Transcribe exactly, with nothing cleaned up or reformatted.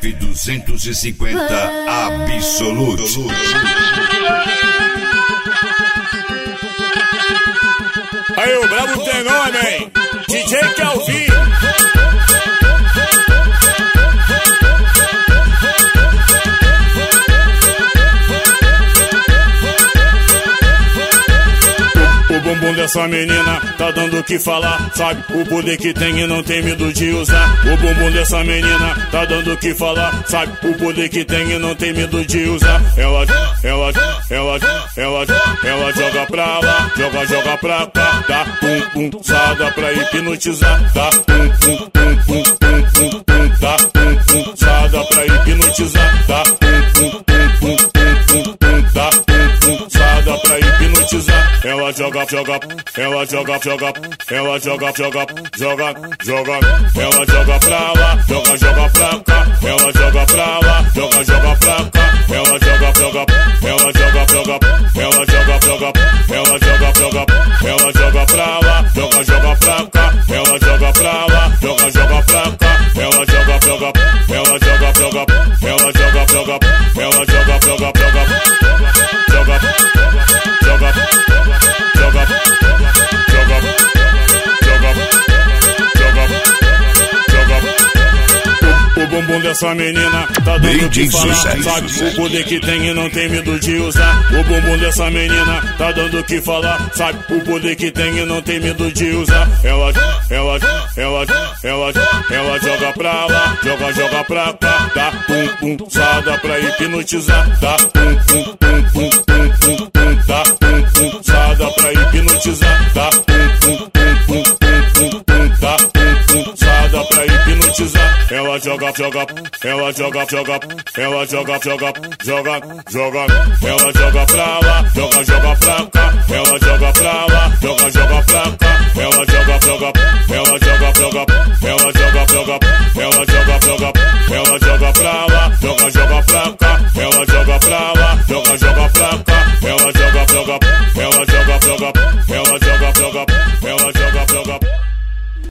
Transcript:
F duzentos e cinquenta Absolute. Aí o brabo tem nome, hein? D J Calvin. O bumbum dessa menina tá dando o que falar, sabe o poder que tem e não tem medo de usar. O bumbum dessa menina tá dando o que falar, sabe o poder que tem e não tem medo de usar. Ela, ela, ela, ela, ela joga pra lá, joga, joga pra cá, dá pum pum, sada pra hipnotizar, dá pum pum pum pum pum pum pum, dá pum pum, sada pra hipnotizar, dá pum pum pum pum pum pum pum, dá pum pum, sada pra hipnotizar. Ela joga, joga, ela joga, joga, ela joga, joga, joga, joga. Ela joga pra lá, joga, joga pra cá. Ela joga pra lá, joga, joga pra cá. Ela joga, joga, ela joga, joga, ela joga, joga, ela joga, joga. Ela joga pra lá, joga, joga pra cá. Ela joga pra lá, joga, joga pra cá. Ela joga, joga, ela joga, joga, ela joga, joga, ela joga, joga, joga, joga, joga, joga, joga, joga, joga, joga. O bumbum dessa menina tá dando o que falar, sabe o poder que tem e não tem medo de usar. O bumbum dessa menina tá dando o que falar, sabe o poder que tem e não tem medo de usar. Ela, ela, ela, ela, ela joga pra lá, joga, joga pra cá, dá pum pum, sada pra hipnotizar, dá pum pum pum pum pum pum pum, dá pum pum, sada pra hipnotizar, dá pum pum pum pum pum pum pum, dá pum pum, sada pra hipnotizar. Ela joga, joga, ela joga, joga, ela joga, joga, joga, joga. Ela joga pra lá, joga, joga